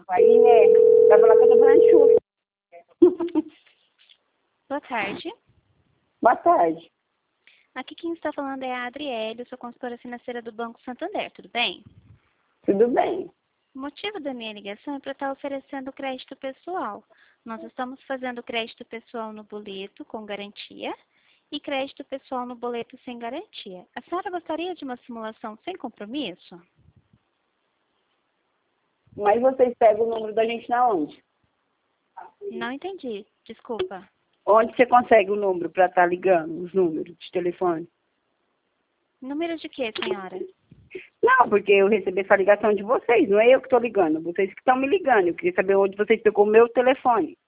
Aí, né? Vai falar que eu tô falando chuva. Boa tarde. Boa tarde. Aqui quem está falando é a Adriele, eu sou consultora financeira do Banco Santander, tudo bem? Tudo bem. O motivo da minha ligação é para estar oferecendo crédito pessoal. Nós estamos fazendo crédito pessoal no boleto com garantia e crédito pessoal no boleto sem garantia. A senhora gostaria de uma simulação sem compromisso? Mas vocês pegam o número da gente na onde? Não entendi, desculpa. Onde você consegue o número para estar ligando, os números de telefone? Número de quê, senhora? Não, porque eu recebi essa ligação de vocês, não é eu que estou ligando, vocês que estão me ligando. Eu queria saber onde vocês pegou o meu telefone.